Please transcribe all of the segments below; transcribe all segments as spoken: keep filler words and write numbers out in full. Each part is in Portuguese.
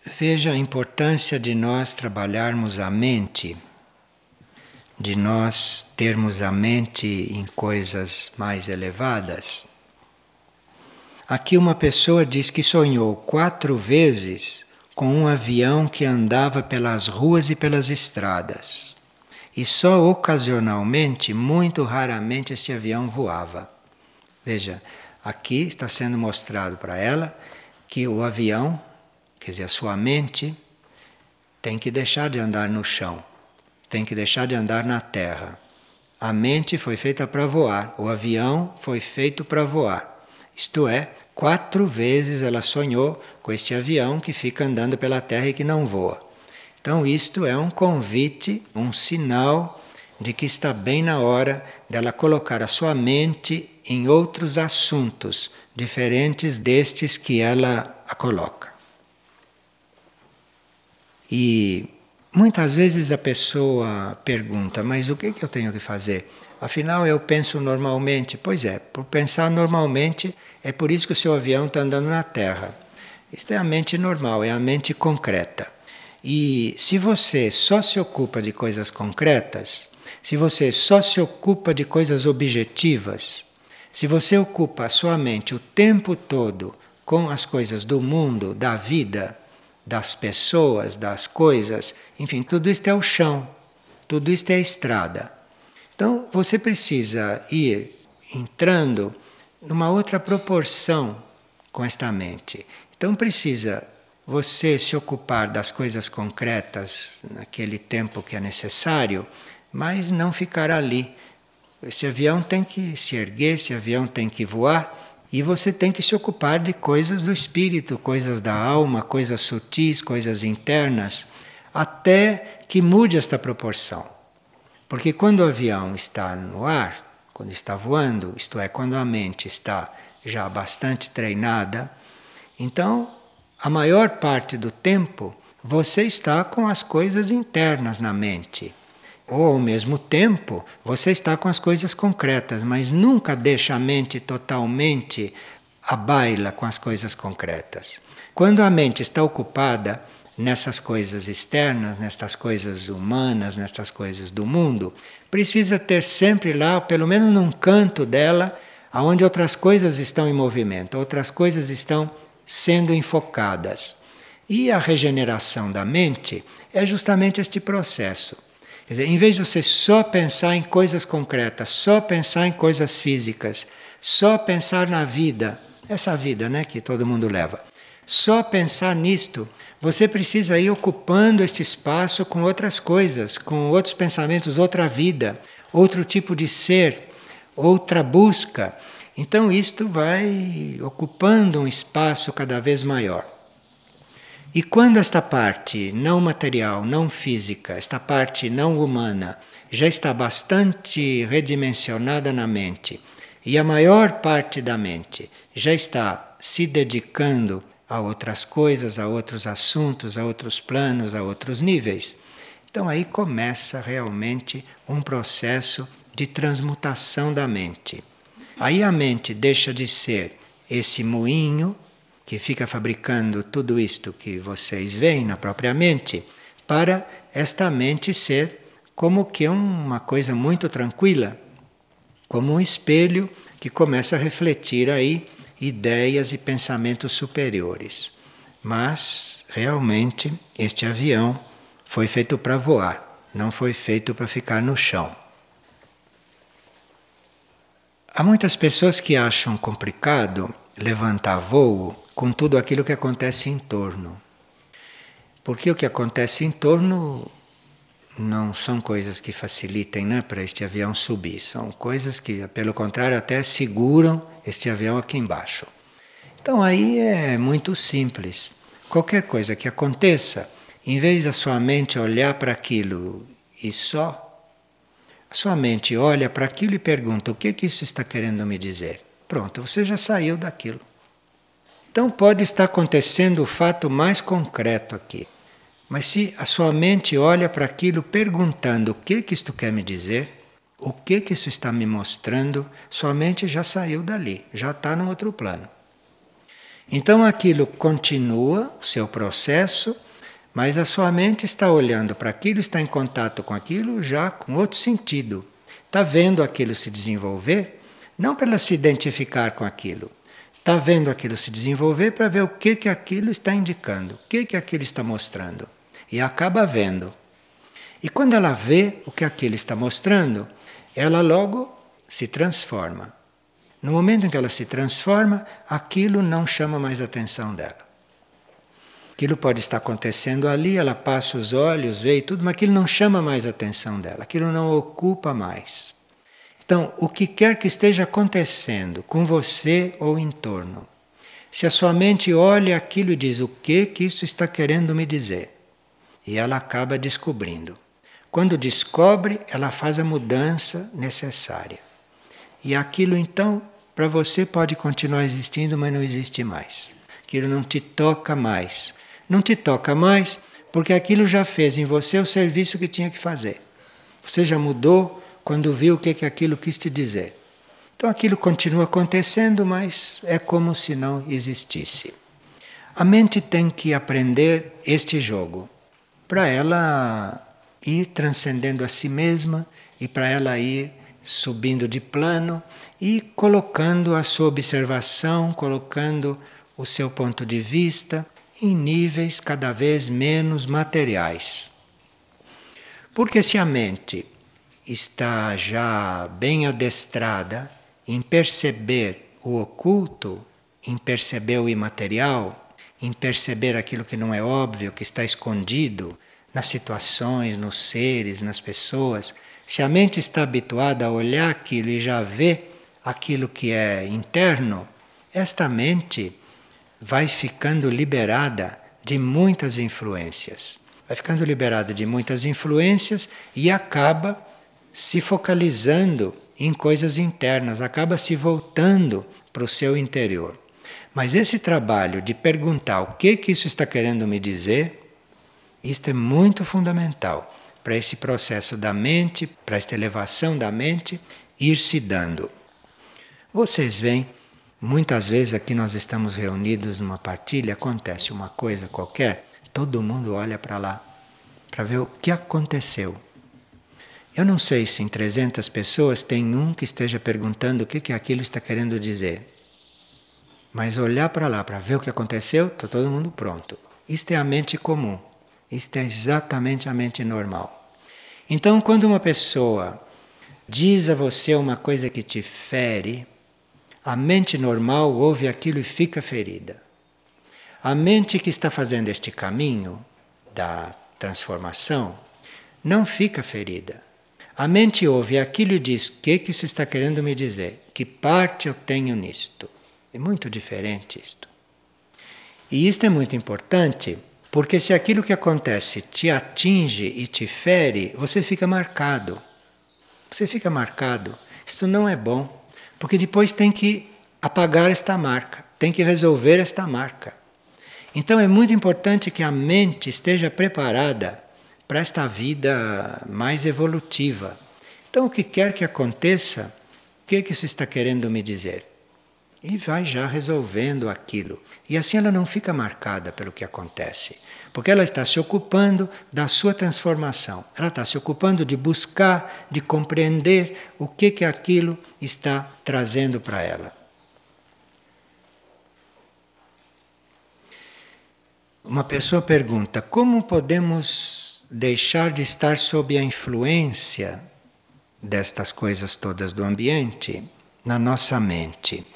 Veja a importância de nós trabalharmos a mente, de nós termos a mente em coisas mais elevadas. Aqui uma pessoa diz que sonhou quatro vezes com um avião que andava pelas ruas e pelas estradas. E só ocasionalmente, muito raramente, esse avião voava. Veja, aqui está sendo mostrado para ela que o avião, quer dizer, a sua mente, tem que deixar de andar no chão, tem que deixar de andar na terra. A mente foi feita para voar, o avião foi feito para voar. Isto é, quatro vezes ela sonhou com este avião que fica andando pela terra e que não voa. Então isto é um convite, um sinal de que está bem na hora dela colocar a sua mente em outros assuntos, diferentes destes que ela a coloca. E muitas vezes a pessoa pergunta, mas o que, que eu tenho que fazer? Afinal, eu penso normalmente. Pois é, por pensar normalmente, é por isso que o seu avião está andando na Terra. Isto é a mente normal, é a mente concreta. E se você só se ocupa de coisas concretas, se você só se ocupa de coisas objetivas, se você ocupa a sua mente o tempo todo com as coisas do mundo, da vida, das pessoas, das coisas, enfim, tudo isto é o chão, tudo isto é a estrada. Então você precisa ir entrando numa outra proporção com esta mente. Então precisa você se ocupar das coisas concretas naquele tempo que é necessário, mas não ficar ali. Esse avião tem que se erguer, esse avião tem que voar, e você tem que se ocupar de coisas do espírito, coisas da alma, coisas sutis, coisas internas, até que mude esta proporção. Porque quando o avião está no ar, quando está voando, isto é, quando a mente está já bastante treinada, então a maior parte do tempo você está com as coisas internas na mente. Ou ao mesmo tempo você está com as coisas concretas, mas nunca deixa a mente totalmente à baila com as coisas concretas. Quando a mente está ocupada nessas coisas externas, nestas coisas humanas, nestas coisas do mundo, precisa ter sempre lá, pelo menos num canto dela, onde outras coisas estão em movimento, outras coisas estão sendo enfocadas. E a regeneração da mente é justamente este processo. Quer dizer, em vez de você só pensar em coisas concretas, só pensar em coisas físicas, só pensar na vida, essa vida, né, que todo mundo leva, só pensar nisto, você precisa ir ocupando este espaço com outras coisas, com outros pensamentos, outra vida, outro tipo de ser, outra busca. Então isto vai ocupando um espaço cada vez maior. E quando esta parte não material, não física, esta parte não humana, já está bastante redimensionada na mente, e a maior parte da mente já está se dedicando a outras coisas, a outros assuntos, a outros planos, a outros níveis, então aí começa realmente um processo de transmutação da mente. Aí a mente deixa de ser esse moinho que fica fabricando tudo isto que vocês veem na própria mente, para esta mente ser como que uma coisa muito tranquila, como um espelho que começa a refletir aí ideias e pensamentos superiores. Mas, realmente, este avião foi feito para voar, não foi feito para ficar no chão. Há muitas pessoas que acham complicado levantar voo com tudo aquilo que acontece em torno. Porque o que acontece em torno não são coisas que facilitem, né, para este avião subir. São coisas que, pelo contrário, até seguram este avião aqui embaixo. Então aí é muito simples. Qualquer coisa que aconteça, em vez da sua mente olhar para aquilo e só, a sua mente olha para aquilo e pergunta: o que que isso está querendo me dizer? Pronto, você já saiu daquilo. Então pode estar acontecendo o fato mais concreto aqui. Mas se a sua mente olha para aquilo perguntando o que que isto quer me dizer, o que que isso está me mostrando, sua mente já saiu dali, já está num outro plano. Então aquilo continua, o seu processo, mas a sua mente está olhando para aquilo, está em contato com aquilo já com outro sentido. Está vendo aquilo se desenvolver, não para ela se identificar com aquilo. Está vendo aquilo se desenvolver para ver o que, que aquilo está indicando, o que, que aquilo está mostrando. E acaba vendo. E quando ela vê o que aquilo está mostrando, ela logo se transforma. No momento em que ela se transforma, aquilo não chama mais a atenção dela. Aquilo pode estar acontecendo ali, ela passa os olhos, vê e tudo, mas aquilo não chama mais a atenção dela, aquilo não ocupa mais. Então, o que quer que esteja acontecendo com você ou em torno, se a sua mente olha aquilo e diz o que que isso está querendo me dizer, e ela acaba descobrindo. Quando descobre, ela faz a mudança necessária. E aquilo então, para você pode continuar existindo, mas não existe mais. Aquilo não te toca mais. Não te toca mais porque aquilo já fez em você o serviço que tinha que fazer. Você já mudou quando viu o que, que aquilo quis te dizer. Então aquilo continua acontecendo, mas é como se não existisse. A mente tem que aprender este jogo para ela ir transcendendo a si mesma e para ela ir subindo de plano e colocando a sua observação, colocando o seu ponto de vista em níveis cada vez menos materiais. Porque se a mente está já bem adestrada em perceber o oculto, em perceber o imaterial, em perceber aquilo que não é óbvio, que está escondido nas situações, nos seres, nas pessoas, se a mente está habituada a olhar aquilo e já vê aquilo que é interno, esta mente vai ficando liberada de muitas influências. Vai ficando liberada de muitas influências e acaba se focalizando em coisas internas, acaba se voltando para o seu interior. Mas esse trabalho de perguntar o que que isso está querendo me dizer, isto é muito fundamental para esse processo da mente, para esta elevação da mente, ir se dando. Vocês veem, muitas vezes aqui nós estamos reunidos numa partilha, acontece uma coisa qualquer, todo mundo olha para lá, para ver o que aconteceu. Eu não sei se em trezentas pessoas tem um que esteja perguntando o que, que aquilo está querendo dizer. Mas olhar para lá, para ver o que aconteceu, está todo mundo pronto. Isto é a mente comum. Isto é exatamente a mente normal. Então, quando uma pessoa diz a você uma coisa que te fere, a mente normal ouve aquilo e fica ferida. A mente que está fazendo este caminho da transformação não fica ferida. A mente ouve aquilo e diz: o que, que isso está querendo me dizer? Que parte eu tenho nisto? É muito diferente isto. E isto é muito importante, porque se aquilo que acontece te atinge e te fere, você fica marcado. Você fica marcado. Isto não é bom, porque depois tem que apagar esta marca, tem que resolver esta marca. Então é muito importante que a mente esteja preparada para esta vida mais evolutiva. Então o que quer que aconteça, o que, que isso está querendo me dizer? E vai já resolvendo aquilo. E assim ela não fica marcada pelo que acontece. Porque ela está se ocupando da sua transformação. Ela está se ocupando de buscar, de compreender o que, que aquilo está trazendo para ela. Uma pessoa pergunta: como podemos deixar de estar sob a influência destas coisas todas do ambiente na nossa mente?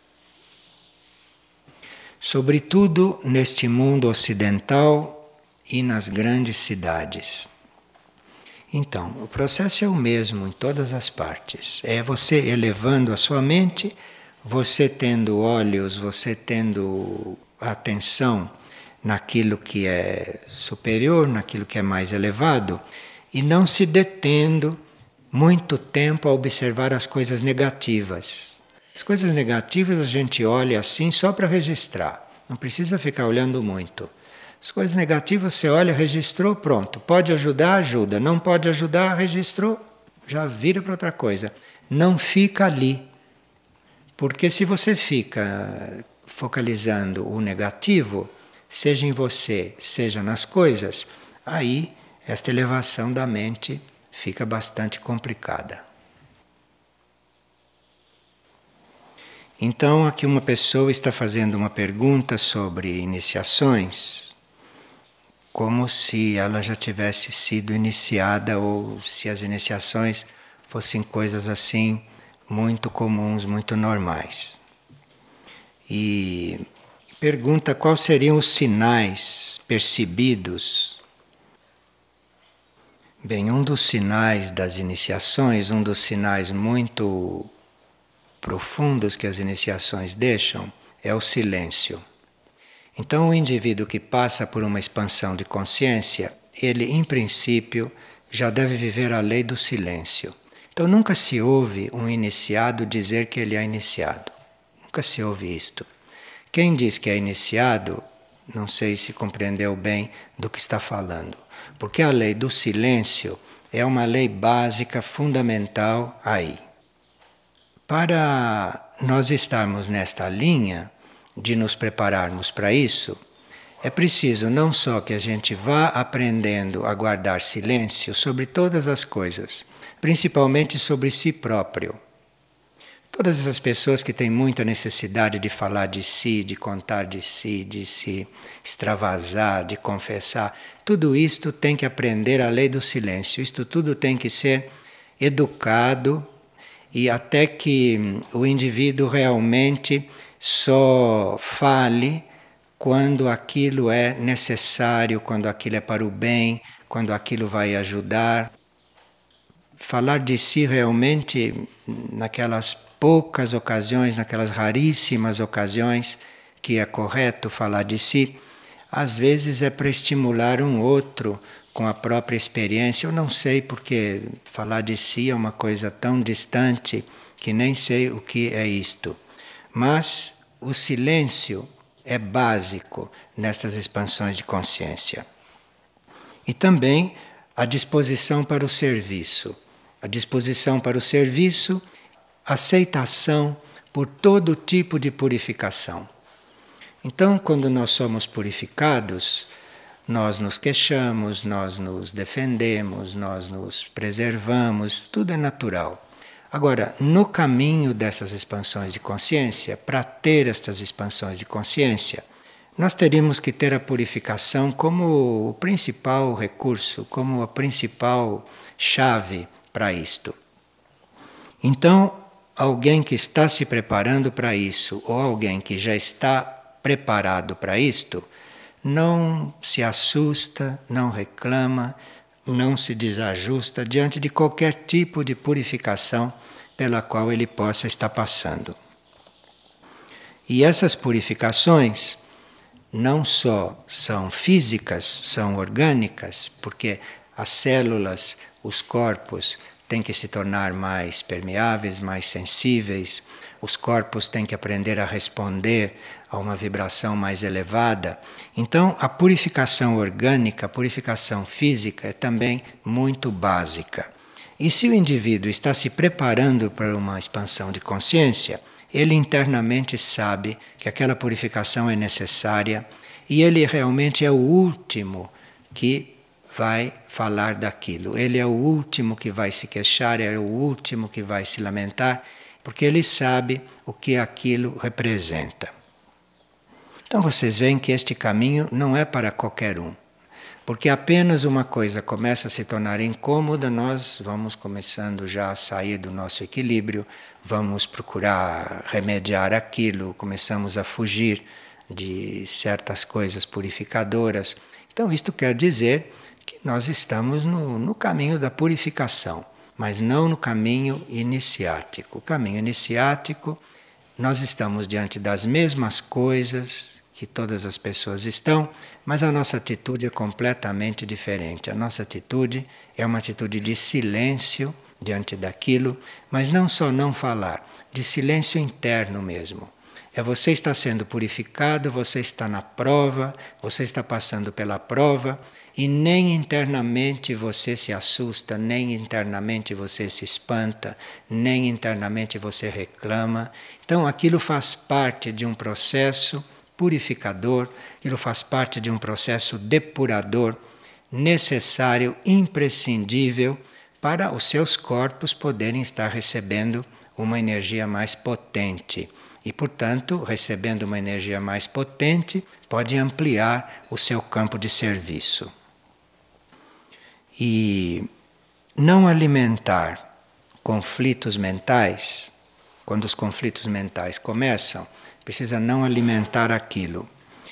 Sobretudo neste mundo ocidental e nas grandes cidades. Então, o processo é o mesmo em todas as partes. É você elevando a sua mente, você tendo olhos, você tendo atenção naquilo que é superior, naquilo que é mais elevado, e não se detendo muito tempo a observar as coisas negativas. As coisas negativas a gente olha assim só para registrar, não precisa ficar olhando muito. As coisas negativas você olha, registrou, pronto. Pode ajudar, ajuda. Não pode ajudar, registrou, já vira para outra coisa. Não fica ali. Porque se você fica focalizando o negativo, seja em você, seja nas coisas, aí esta elevação da mente fica bastante complicada. Então, aqui uma pessoa está fazendo uma pergunta sobre iniciações, como se ela já tivesse sido iniciada ou se as iniciações fossem coisas assim muito comuns, muito normais. E pergunta quais seriam os sinais percebidos. Bem, um dos sinais das iniciações, um dos sinais muito profundos que as iniciações deixam é o silêncio. Então, o indivíduo que passa por uma expansão de consciência, ele, em princípio, já deve viver a lei do silêncio. Então, nunca se ouve um iniciado dizer que ele é iniciado. Nunca se ouve isto. Quem diz que é iniciado, não sei se compreendeu bem do que está falando. Porque a lei do silêncio é uma lei básica, fundamental aí. Para nós estarmos nesta linha de nos prepararmos para isso, é preciso não só que a gente vá aprendendo a guardar silêncio sobre todas as coisas, principalmente sobre si próprio. Todas essas pessoas que têm muita necessidade de falar de si, de contar de si, de se extravasar, de confessar, tudo isto tem que aprender a lei do silêncio. Isto tudo tem que ser educado e até que o indivíduo realmente só fale quando aquilo é necessário, quando aquilo é para o bem, quando aquilo vai ajudar. Falar de si realmente naquelas poucas ocasiões, naquelas raríssimas ocasiões que é correto falar de si, às vezes é para estimular um outro com a própria experiência. Eu não sei porque falar de si é uma coisa tão distante que nem sei o que é isto. Mas o silêncio é básico nestas expansões de consciência. E também a disposição para o serviço. A disposição para o serviço, aceitação por todo tipo de purificação. Então, quando nós somos purificados, nós nos queixamos, nós nos defendemos, nós nos preservamos, tudo é natural. Agora, no caminho dessas expansões de consciência, para ter estas expansões de consciência, nós teríamos que ter a purificação como o principal recurso, como a principal chave para isto. Então, alguém que está se preparando para isso, ou alguém que já está preparado para isto, não se assusta, não reclama, não se desajusta diante de qualquer tipo de purificação pela qual ele possa estar passando. E essas purificações não só são físicas, são orgânicas, porque as células, os corpos têm que se tornar mais permeáveis, mais sensíveis, os corpos têm que aprender a responder a uma vibração mais elevada. Então, a purificação orgânica, a purificação física é também muito básica. E se o indivíduo está se preparando para uma expansão de consciência, ele internamente sabe que aquela purificação é necessária e ele realmente é o último que vai falar daquilo. Ele é o último que vai se queixar, é o último que vai se lamentar, porque ele sabe o que aquilo representa. Então vocês veem que este caminho não é para qualquer um. Porque apenas uma coisa começa a se tornar incômoda, nós vamos começando já a sair do nosso equilíbrio, vamos procurar remediar aquilo, começamos a fugir de certas coisas purificadoras. Então isto quer dizer que nós estamos no, no caminho da purificação, mas não no caminho iniciático. O caminho iniciático, nós estamos diante das mesmas coisas que todas as pessoas estão, mas a nossa atitude é completamente diferente. A nossa atitude é uma atitude de silêncio diante daquilo, mas não só não falar, de silêncio interno mesmo, É você está sendo purificado, você está na prova, você está passando pela prova e nem internamente você se assusta, nem internamente você se espanta, nem internamente você reclama. Então aquilo faz parte de um processo purificador, aquilo faz parte de um processo depurador necessário, imprescindível para os seus corpos poderem estar recebendo uma energia mais potente. E, portanto, recebendo uma energia mais potente, pode ampliar o seu campo de serviço. E não alimentar conflitos mentais, quando os conflitos mentais começam, precisa não alimentar aquilo.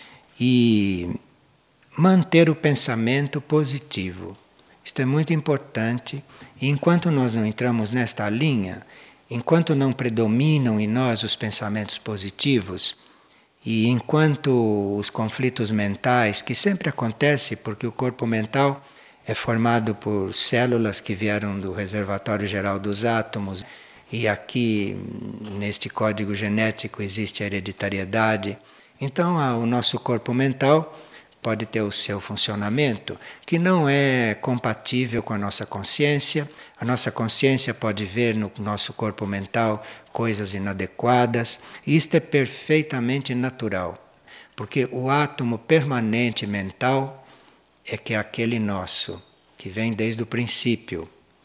E manter o pensamento positivo. Isto é muito importante. E enquanto nós não entramos nesta linha, enquanto não predominam em nós os pensamentos positivos, e enquanto os conflitos mentais, que sempre acontece porque o corpo mental é formado por células que vieram do reservatório geral dos átomos, e aqui neste código genético existe a hereditariedade. Então o nosso corpo mental pode ter o seu funcionamento que não é compatível com a nossa consciência. A nossa consciência pode ver no nosso corpo mental coisas inadequadas, e isto é perfeitamente natural, porque o átomo permanente mental é que é aquele nosso, que vem desde o princípio.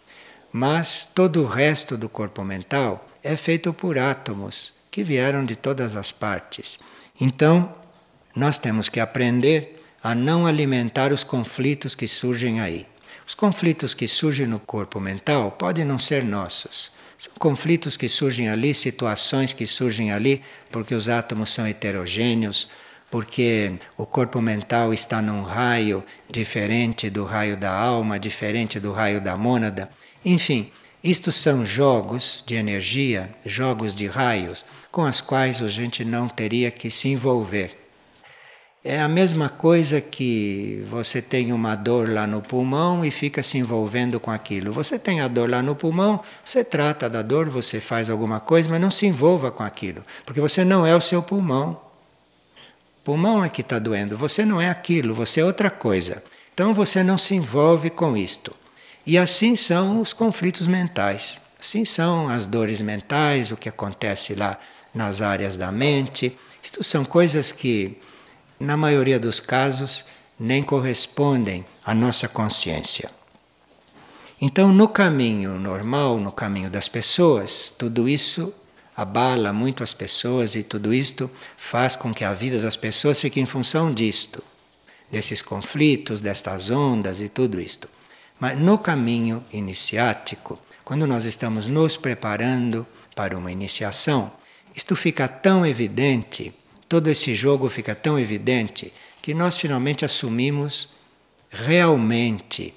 Mas todo o resto do corpo mental é feito por átomos que vieram de todas as partes. Então, nós temos que aprender a não alimentar os conflitos que surgem aí. Os conflitos que surgem no corpo mental podem não ser nossos. São conflitos que surgem ali, situações que surgem ali, porque os átomos são heterogêneos, porque o corpo mental está num raio diferente do raio da alma, diferente do raio da mônada. Enfim, isto são jogos de energia, jogos de raios, com as quais a gente não teria que se envolver. É a mesma coisa que você tem uma dor lá no pulmão e fica se envolvendo com aquilo. Você tem a dor lá no pulmão, você trata da dor, você faz alguma coisa, mas não se envolva com aquilo, porque você não é o seu pulmão. O pulmão é que está doendo, você não é aquilo, você é outra coisa. Então você não se envolve com isto. E assim são os conflitos mentais, assim são as dores mentais, o que acontece lá nas áreas da mente. Isto são coisas que, na maioria dos casos, nem correspondem à nossa consciência. Então, no caminho normal, no caminho das pessoas, tudo isso abala muito as pessoas e tudo isto faz com que a vida das pessoas fique em função disto, desses conflitos, destas ondas e tudo isto. Mas no caminho iniciático, quando nós estamos nos preparando para uma iniciação, isto fica tão evidente, todo esse jogo fica tão evidente, que nós finalmente assumimos realmente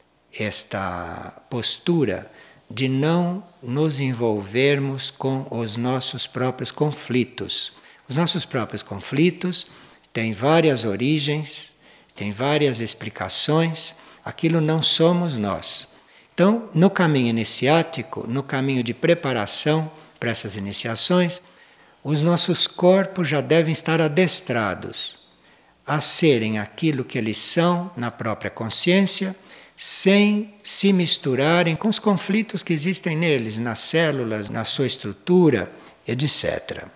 esta postura de não nos envolvermos com os nossos próprios conflitos. Os nossos próprios conflitos têm várias origens, têm várias explicações, aquilo não somos nós. Então, no caminho iniciático, no caminho de preparação para essas iniciações, os nossos corpos já devem estar adestrados a serem aquilo que eles são na própria consciência, sem se misturarem com os conflitos que existem neles, nas células, na sua estrutura, etcétera.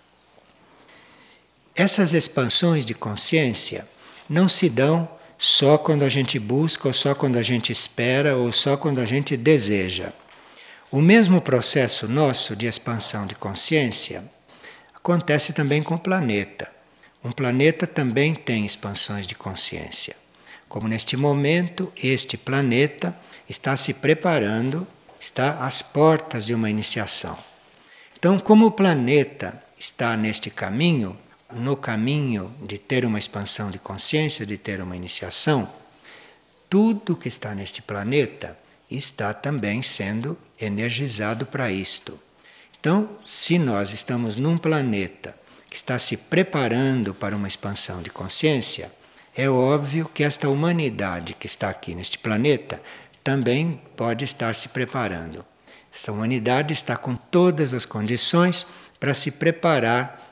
Essas expansões de consciência não se dão só quando a gente busca, ou só quando a gente espera, ou só quando a gente deseja. O mesmo processo nosso de expansão de consciência acontece também com o planeta. Um planeta também tem expansões de consciência. Como neste momento, este planeta está se preparando, está às portas de uma iniciação. Então, como o planeta está neste caminho, no caminho de ter uma expansão de consciência, de ter uma iniciação, tudo que está neste planeta está também sendo energizado para isto. Então, se nós estamos num planeta que está se preparando para uma expansão de consciência, é óbvio que esta humanidade que está aqui neste planeta também pode estar se preparando. Esta humanidade está com todas as condições para se preparar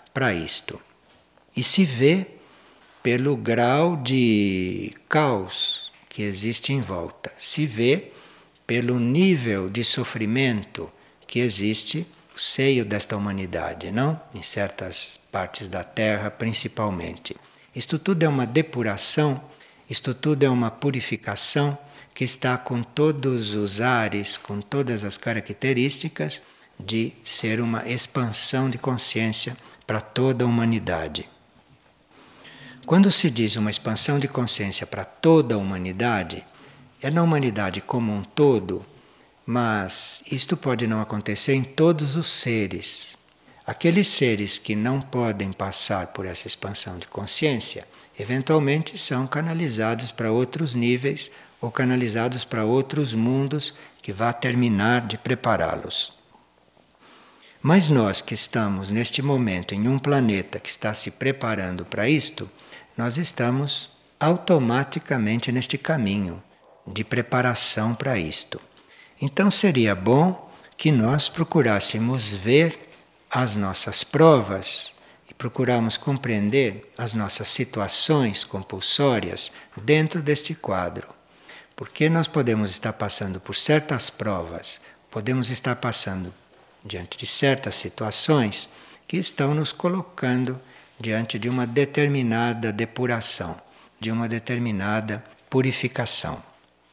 para isto. E se vê pelo grau de caos que existe em volta, se vê pelo nível de sofrimento que existe no seio desta humanidade, não? Em certas partes da Terra, principalmente. Isto tudo é uma depuração, isto tudo é uma purificação que está com todos os ares, com todas as características de ser uma expansão de consciência para toda a humanidade. Quando se diz uma expansão de consciência para toda a humanidade, é na humanidade como um todo, mas isto pode não acontecer em todos os seres. Aqueles seres que não podem passar por essa expansão de consciência, eventualmente são canalizados para outros níveis ou canalizados para outros mundos que vá terminar de prepará-los. Mas nós que estamos neste momento em um planeta que está se preparando para isto, nós estamos automaticamente neste caminho de preparação para isto. Então seria bom que nós procurássemos ver as nossas provas e procurarmos compreender as nossas situações compulsórias dentro deste quadro. Porque nós podemos estar passando por certas provas, podemos estar passando diante de certas situações que estão nos colocando diante de uma determinada depuração, de uma determinada purificação.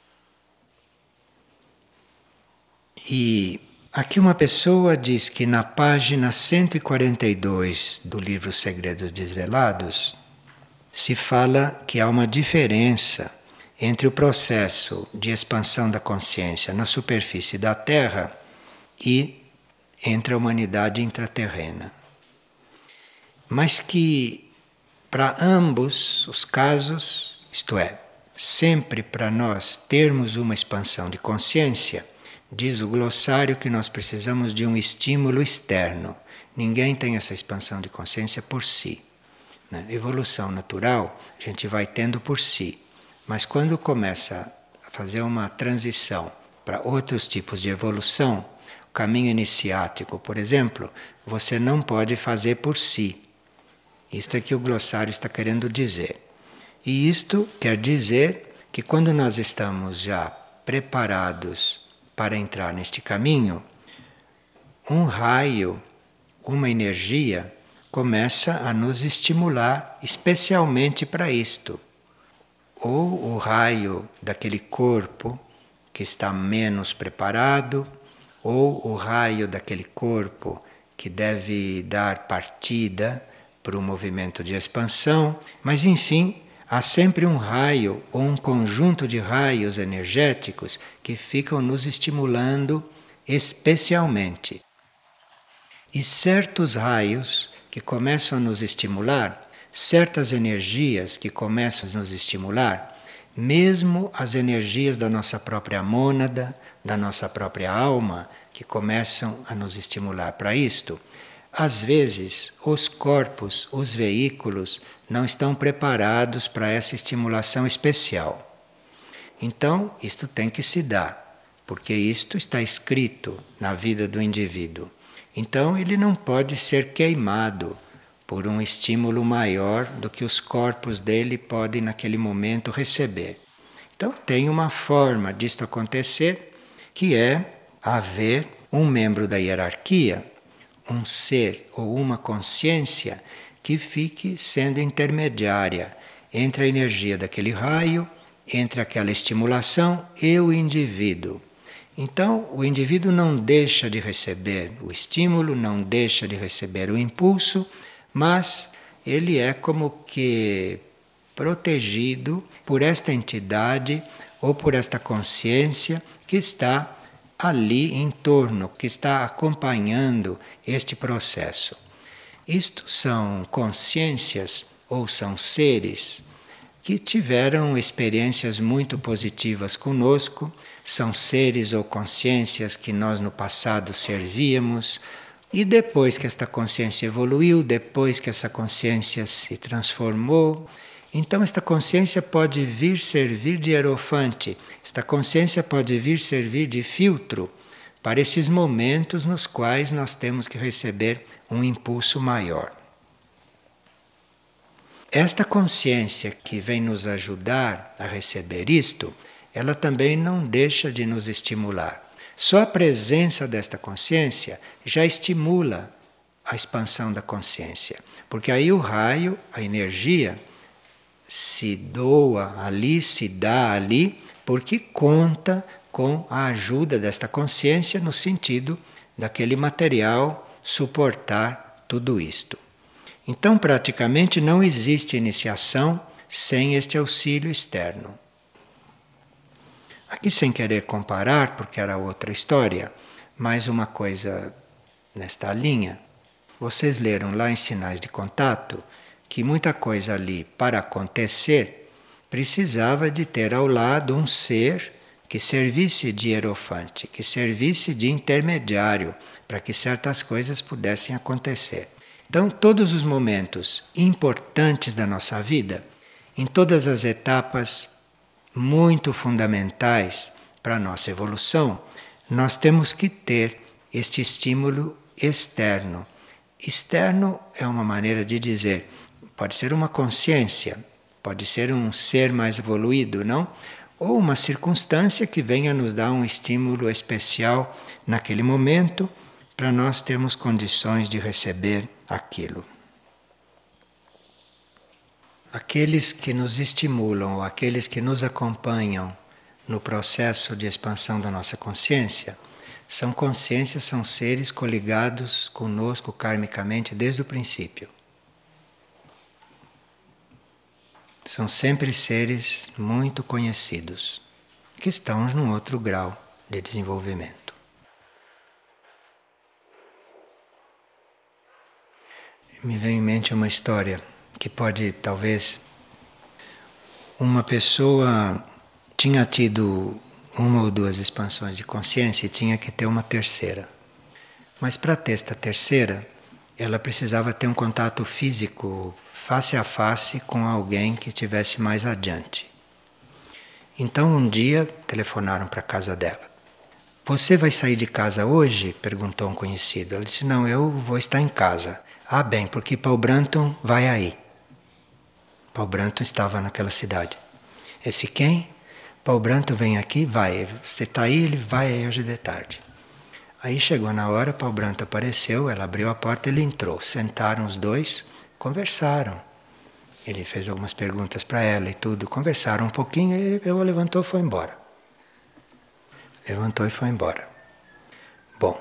E aqui uma pessoa diz que na página cento e quarenta e dois do livro Segredos Desvelados se fala que há uma diferença entre o processo de expansão da consciência na superfície da Terra e entre a humanidade intraterrena. Mas que para ambos os casos, isto é, sempre para nós termos uma expansão de consciência, diz o glossário que nós precisamos de um estímulo externo. Ninguém tem essa expansão de consciência por si. Né? Evolução natural a gente vai tendo por si. Mas quando começa a fazer uma transição para outros tipos de evolução, o caminho iniciático, por exemplo, você não pode fazer por si. Isto é que o glossário está querendo dizer. E isto quer dizer que quando nós estamos já preparados para entrar neste caminho, um raio, uma energia, começa a nos estimular especialmente para isto. Ou o raio daquele corpo que está menos preparado, ou o raio daquele corpo que deve dar partida para o movimento de expansão, mas enfim, há sempre um raio ou um conjunto de raios energéticos que ficam nos estimulando especialmente. E certos raios que começam a nos estimular, certas energias que começam a nos estimular, mesmo as energias da nossa própria mônada, da nossa própria alma, que começam a nos estimular para isto, às vezes os corpos, os veículos, não estão preparados para essa estimulação especial. Então, isto tem que se dar, porque isto está escrito na vida do indivíduo. Então, ele não pode ser queimado por um estímulo maior do que os corpos dele podem naquele momento receber. Então, tem uma forma disto acontecer, que é haver um membro da hierarquia, um ser ou uma consciência que fique sendo intermediária entre a energia daquele raio, entre aquela estimulação e o indivíduo. Então, o indivíduo não deixa de receber o estímulo, não deixa de receber o impulso, mas ele é como que protegido por esta entidade ou por esta consciência que está ali em torno, que está acompanhando este processo. Isto são consciências ou são seres que tiveram experiências muito positivas conosco, são seres ou consciências que nós no passado servíamos, e depois que esta consciência evoluiu, depois que essa consciência se transformou, então esta consciência pode vir servir de hierofante, esta consciência pode vir servir de filtro para esses momentos nos quais nós temos que receber um impulso maior. Esta consciência que vem nos ajudar a receber isto, ela também não deixa de nos estimular. Só a presença desta consciência já estimula a expansão da consciência, porque aí o raio, a energia, se doa ali, se dá ali, porque conta com a ajuda desta consciência no sentido daquele material suportar tudo isto. Então, praticamente não existe iniciação sem este auxílio externo. Aqui, sem querer comparar, porque era outra história, mais uma coisa nesta linha. Vocês leram lá em Sinais de Contato que muita coisa ali, para acontecer, precisava de ter ao lado um ser que servisse de hierofante, que servisse de intermediário, para que certas coisas pudessem acontecer. Então, todos os momentos importantes da nossa vida, em todas as etapas muito fundamentais para a nossa evolução, nós temos que ter este estímulo externo. Externo é uma maneira de dizer, pode ser uma consciência, pode ser um ser mais evoluído, não? Ou uma circunstância que venha nos dar um estímulo especial naquele momento, para nós termos condições de receber aquilo. Aqueles que nos estimulam, ou aqueles que nos acompanham no processo de expansão da nossa consciência, são consciências, são seres coligados conosco karmicamente desde o princípio. São sempre seres muito conhecidos, que estão num outro grau de desenvolvimento. Me vem em mente uma história que pode, talvez, uma pessoa tinha tido uma ou duas expansões de consciência e tinha que ter uma terceira. Mas para ter esta terceira, ela precisava ter um contato físico, face a face, com alguém que estivesse mais adiante. Então um dia telefonaram para a casa dela. Você vai sair de casa hoje? Perguntou um conhecido. Ela disse, não, eu vou estar em casa. Ah, bem, porque Paul Branton vai aí. Paul Branton estava naquela cidade. Esse quem? Paul Branton vem aqui, vai. Você está aí, ele vai aí hoje de tarde. Aí chegou na hora, Paul Branton apareceu, ela abriu a porta, ele entrou. Sentaram os dois, conversaram. Ele fez algumas perguntas para ela e tudo. Conversaram um pouquinho, ele pegou, levantou e foi embora. Levantou e foi embora. Bom,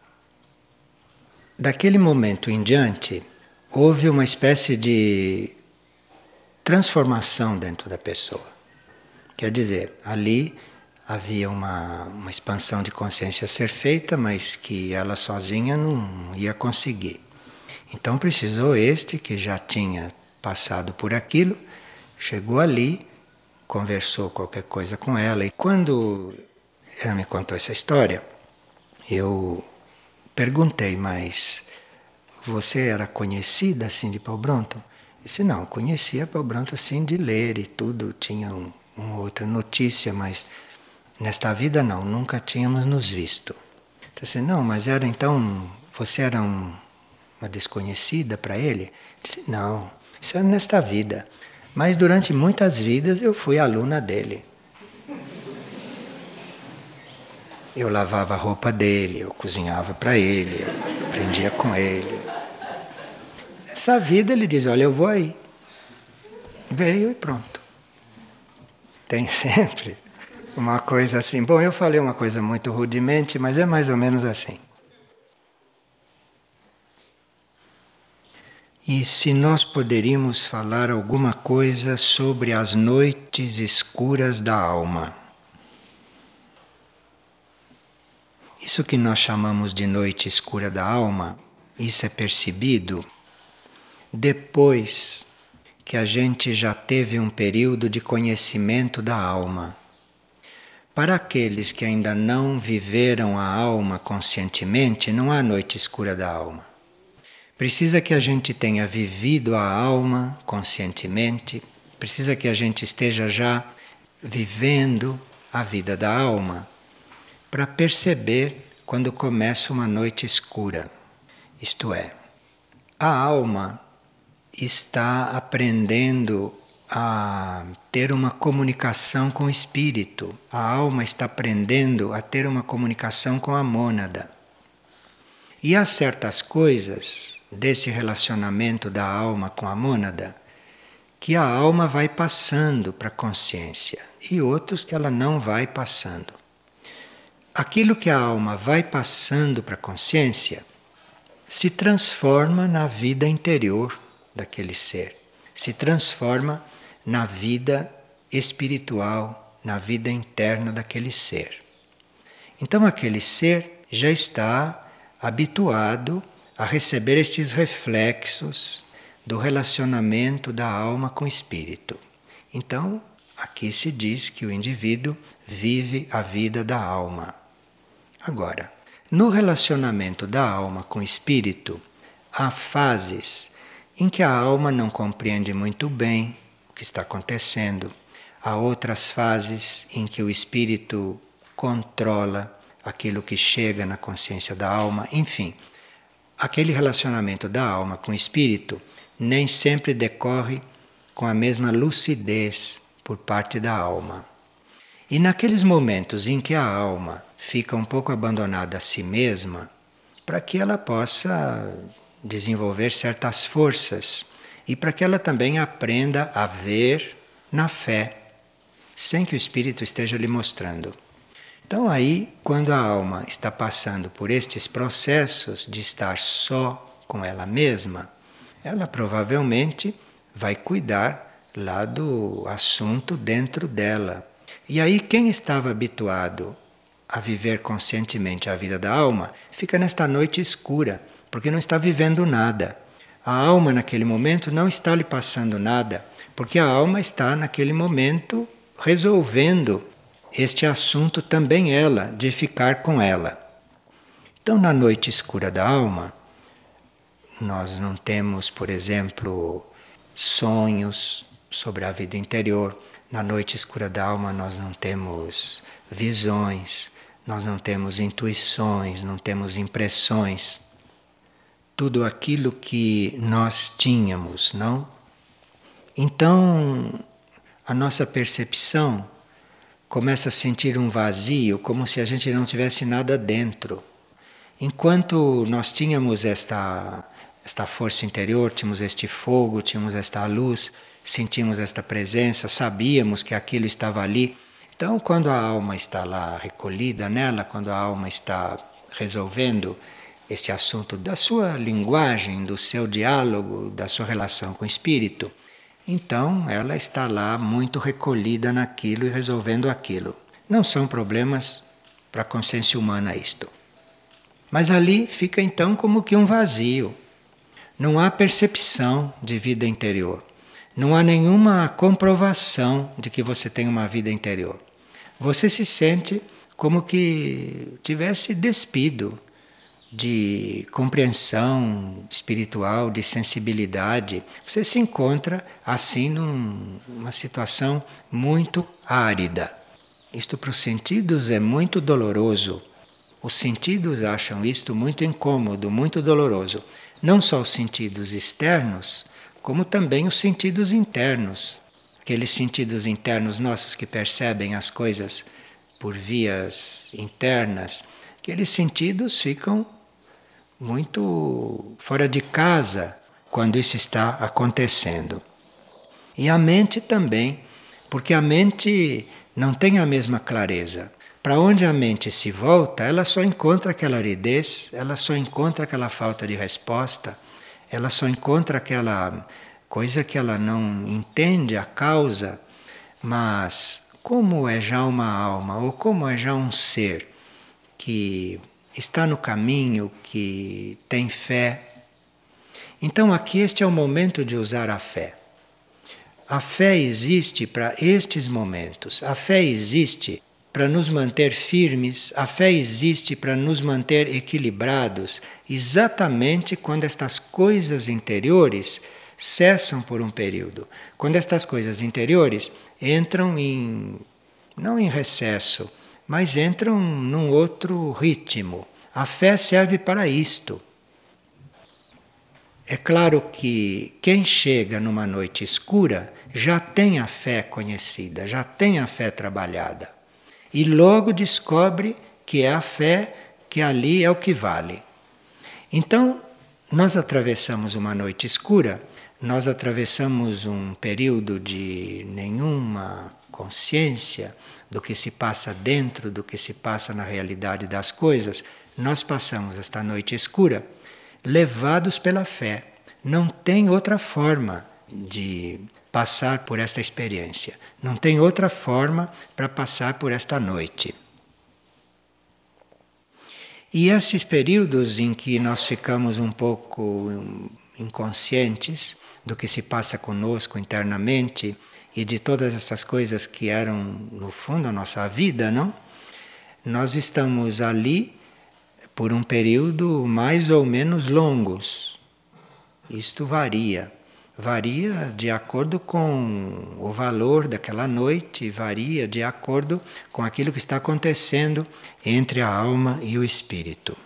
daquele momento em diante, houve uma espécie de transformação dentro da pessoa. Quer dizer, ali havia uma, uma expansão de consciência a ser feita, mas que ela sozinha não ia conseguir. Então precisou este, que já tinha passado por aquilo, chegou ali, conversou qualquer coisa com ela, e quando ela me contou essa história, eu perguntei, mas você era conhecida assim de Paul Branton? Eu disse, não, conhecia Paul Branton assim de ler e tudo, tinha um, uma outra notícia, mas nesta vida não, nunca tínhamos nos visto. Eu disse, não, mas era então, você era um, uma desconhecida para ele? Eu disse, não, isso era nesta vida, mas durante muitas vidas eu fui aluna dele. Eu lavava a roupa dele, eu cozinhava para ele, eu aprendia com ele. Nessa vida ele diz, olha, eu vou aí. Veio e pronto. Tem sempre uma coisa assim. Bom, eu falei uma coisa muito rudemente, mas é mais ou menos assim. E se nós poderíamos falar alguma coisa sobre as noites escuras da alma? Isso que nós chamamos de noite escura da alma, isso é percebido depois que a gente já teve um período de conhecimento da alma. Para aqueles que ainda não viveram a alma conscientemente, não há noite escura da alma. Precisa que a gente tenha vivido a alma conscientemente, precisa que a gente esteja já vivendo a vida da alma, para perceber quando começa uma noite escura. Isto é, a alma está aprendendo a ter uma comunicação com o espírito. A alma está aprendendo a ter uma comunicação com a mônada. E há certas coisas desse relacionamento da alma com a mônada que a alma vai passando para a consciência e outros que ela não vai passando. Aquilo que a alma vai passando para a consciência se transforma na vida interior daquele ser, se transforma na vida espiritual, na vida interna daquele ser. Então aquele ser já está habituado a receber estes reflexos do relacionamento da alma com o espírito. Então, aqui se diz que o indivíduo vive a vida da alma. Agora, no relacionamento da alma com o espírito, há fases em que a alma não compreende muito bem o que está acontecendo. Há outras fases em que o espírito controla aquilo que chega na consciência da alma, enfim. Aquele relacionamento da alma com o espírito nem sempre decorre com a mesma lucidez por parte da alma. E naqueles momentos em que a alma fica um pouco abandonada a si mesma, para que ela possa desenvolver certas forças e para que ela também aprenda a ver na fé, sem que o espírito esteja lhe mostrando. Então aí, quando a alma está passando por estes processos de estar só com ela mesma, ela provavelmente vai cuidar lá do assunto dentro dela. E aí quem estava habituado a viver conscientemente a vida da alma, fica nesta noite escura, porque não está vivendo nada. A alma naquele momento não está lhe passando nada, porque a alma está naquele momento resolvendo este assunto também ela, de ficar com ela. Então, na noite escura da alma, nós não temos, por exemplo, sonhos sobre a vida interior. Na noite escura da alma, nós não temos visões, nós não temos intuições, não temos impressões. Tudo aquilo que nós tínhamos, não? Então, a nossa percepção começa a sentir um vazio, como se a gente não tivesse nada dentro. Enquanto nós tínhamos esta, esta força interior, tínhamos este fogo, tínhamos esta luz, sentimos esta presença, sabíamos que aquilo estava ali. Então, quando a alma está lá recolhida nela, quando a alma está resolvendo este assunto da sua linguagem, do seu diálogo, da sua relação com o espírito, então ela está lá muito recolhida naquilo e resolvendo aquilo. Não são problemas para a consciência humana isto. Mas ali fica então como que um vazio. Não há percepção de vida interior. Não há nenhuma comprovação de que você tem uma vida interior. Você se sente como que tivesse despido de compreensão espiritual, de sensibilidade. Você se encontra assim num, numa situação muito árida. Isto para os sentidos é muito doloroso. Os sentidos acham isto muito incômodo, muito doloroso. Não só os sentidos externos, como também os sentidos internos. Aqueles sentidos internos nossos que percebem as coisas por vias internas, aqueles sentidos ficam muito fora de casa quando isso está acontecendo. E a mente também, porque a mente não tem a mesma clareza. Para onde a mente se volta, ela só encontra aquela aridez, ela só encontra aquela falta de resposta, ela só encontra aquela coisa que ela não entende a causa, mas como é já uma alma, ou como é já um ser que está no caminho, que tem fé. Então aqui este é o momento de usar a fé. A fé existe para estes momentos. A fé existe para nos manter firmes. A fé existe para nos manter equilibrados, exatamente quando estas coisas interiores cessam por um período. Quando estas coisas interiores entram em, não em recesso, mas entram num outro ritmo. A fé serve para isto. É claro que quem chega numa noite escura já tem a fé conhecida, já tem a fé trabalhada. E logo descobre que é a fé que ali é o que vale. Então, nós atravessamos uma noite escura, nós atravessamos um período de nenhuma consciência do que se passa dentro, do que se passa na realidade das coisas. Nós passamos esta noite escura levados pela fé. Não tem outra forma de passar por esta experiência. Não tem outra forma para passar por esta noite. E esses períodos em que nós ficamos um pouco inconscientes do que se passa conosco internamente e de todas essas coisas que eram, no fundo, a nossa vida, não? Nós estamos ali por um período mais ou menos longos. Isto varia. Varia de acordo com o valor daquela noite, varia de acordo com aquilo que está acontecendo entre a alma e o espírito.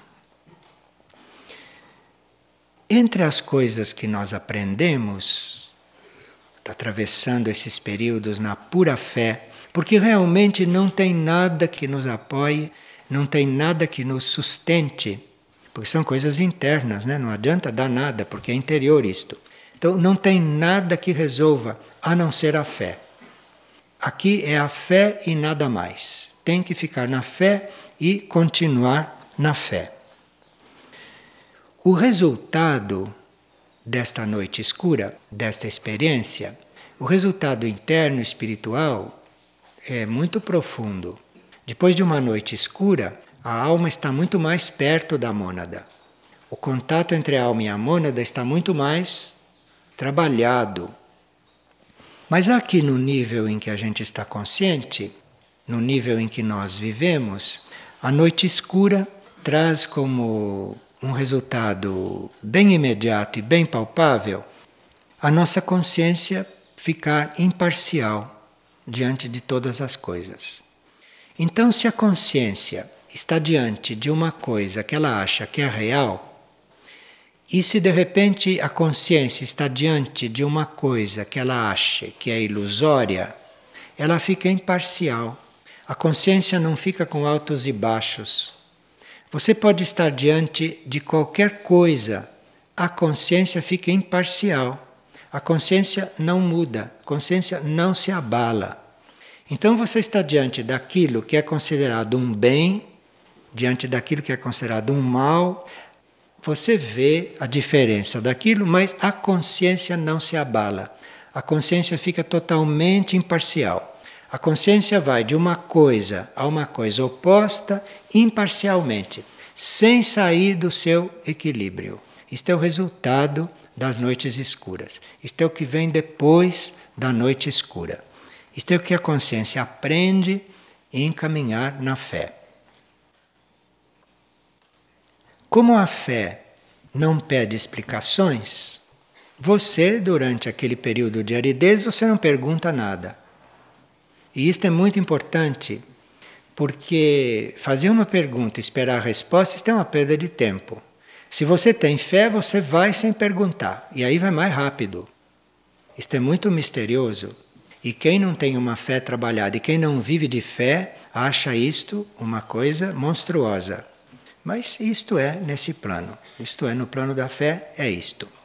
Entre as coisas que nós aprendemos, atravessando esses períodos na pura fé, porque realmente não tem nada que nos apoie, não tem nada que nos sustente, porque são coisas internas, né? Não adianta dar nada, porque é interior isto. Então não tem nada que resolva, a não ser a fé. Aqui é a fé e nada mais. Tem que ficar na fé e continuar na fé. O resultado desta noite escura, desta experiência, o resultado interno espiritual é muito profundo. Depois de uma noite escura, a alma está muito mais perto da mônada. O contato entre a alma e a mônada está muito mais trabalhado. Mas aqui no nível em que a gente está consciente, no nível em que nós vivemos, a noite escura traz como um resultado bem imediato e bem palpável a nossa consciência ficar imparcial diante de todas as coisas. Então, se a consciência está diante de uma coisa que ela acha que é real, e se de repente a consciência está diante de uma coisa que ela acha que é ilusória, ela fica imparcial. A consciência não fica com altos e baixos. Você pode estar diante de qualquer coisa, a consciência fica imparcial. A consciência não muda, a consciência não se abala. Então você está diante daquilo que é considerado um bem, diante daquilo que é considerado um mal. Você vê a diferença daquilo, mas a consciência não se abala. A consciência fica totalmente imparcial. A consciência vai de uma coisa a uma coisa oposta imparcialmente, sem sair do seu equilíbrio. Isto é o resultado das noites escuras. Isto é o que vem depois da noite escura. Isto é o que a consciência aprende em caminhar na fé. Como a fé não pede explicações, você, durante aquele período de aridez, você não pergunta nada. E isto é muito importante, porque fazer uma pergunta e esperar a resposta, isto é uma perda de tempo. Se você tem fé, você vai sem perguntar, e aí vai mais rápido. Isto é muito misterioso. E quem não tem uma fé trabalhada e quem não vive de fé, acha isto uma coisa monstruosa. Mas isto é nesse plano. Isto é, no plano da fé, é isto.